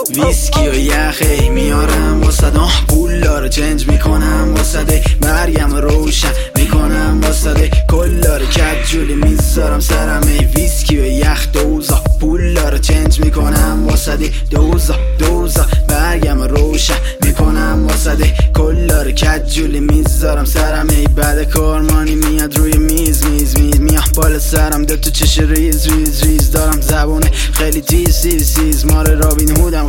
ویسکی و یخی میارم واسه پولا رو چنج میکنم واسه مرگم روشن میکنم واسه کلا رو کج جولی میذارم سرم ای ویسکی و یخ دوزا پولا رو چنج میکنم واسه دوزا مرگم روشن میکنم واسه کلا رو کج جولی میذارم سرم ای بعد کارمانی میاد روی میز میام بالا سرم تو چش ریز دارم زبونه خیلی تیز مار رابین هودم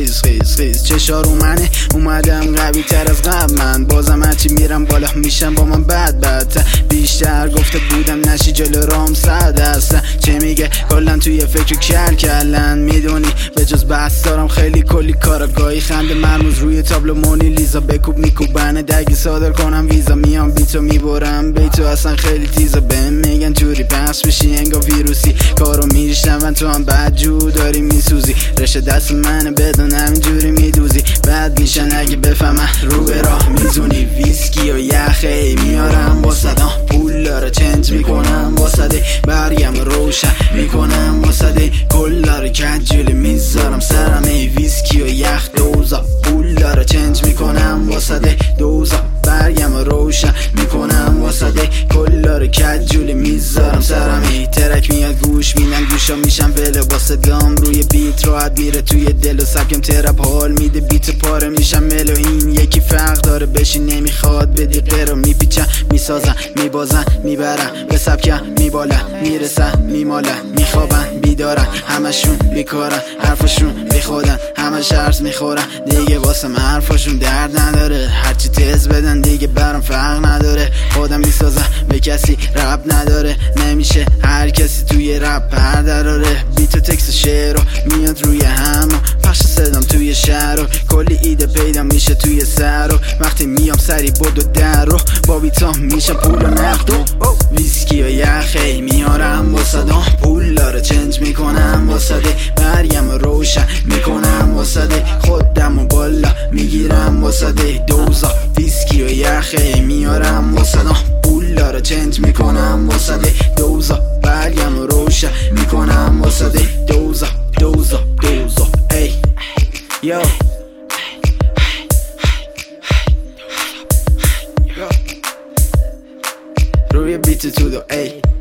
خیز چشا رو منه اومدم قوی تر از قبل من بازم هرچی میرم بالا میشم با من بدتر بیشتر گفته بودم نشی جلو رام صد هستن چه میگه کلن توی فکر کلن میدونی به جز بحث دارم خیلی کلی کارگاهی خنده مرموز روی تابلو مونی لیزا بکوب میکوبنه دگی صادر کنم ویزا میام بیتو میبرم بیتو اصلا خیلی تیزا بهم میگن جوری پخش بشی انگا ویروسی کارو میشنون تو هم بد جو داری میسوزی رشته دست منه بدون همینجوری میدوزی بد میشن اگه بفهمن رو به راه میزونی ویسکی و یخی میارم واسه پولا رو چنج میکنم واسه برگم روشن میکنم واسه کلا رو کجولی میذارم سرم ای ویسکی و یخ دوزا پولا رو چنج میکنم واسه دوزا برگم روشن میکنم واسه کلا رو کجولی میذارم سرم ای ترک میاد گوش میدن گوشا میشم وله واسه دام روی بیت راحت میره توی دل و سبکم ترپ حال میده بیت پاره میشم ملو این یکی فرق داره بشی نمیخواد بدی غیر میپیچن میسازن میبازن میبرن به سبکم میبالن میرسن میمالن میخوابن بیدارن همشون بیکارن حرفشون بیخودن همش عرض میخورن دیگه واسه من حرفشون درد نداره هرچی تز بدن دیگه برام فرق نداره خودم میسازم به کسی رب نداره نمیشه هر کسی توی رب پردراره بیت و تکس شعر رو میاد روی هم پخش صدام توی شهر رو کلی ایده پیدا میشه توی سر رو وقتی میام سری بود و در رو با بیتام میشه پول و نقد ویسکی و یخی میارم واسه پولا رو چنج میکنم واسه برگم روشن میکنم واسه خودم و بالا میگیرم واسه دوزا ویسکی و یخی میارم واسه پولا رو چنج میکنم واسه دوزا برگم روشن میکنم واسه دوزا ای یو روی بیت تو دو ای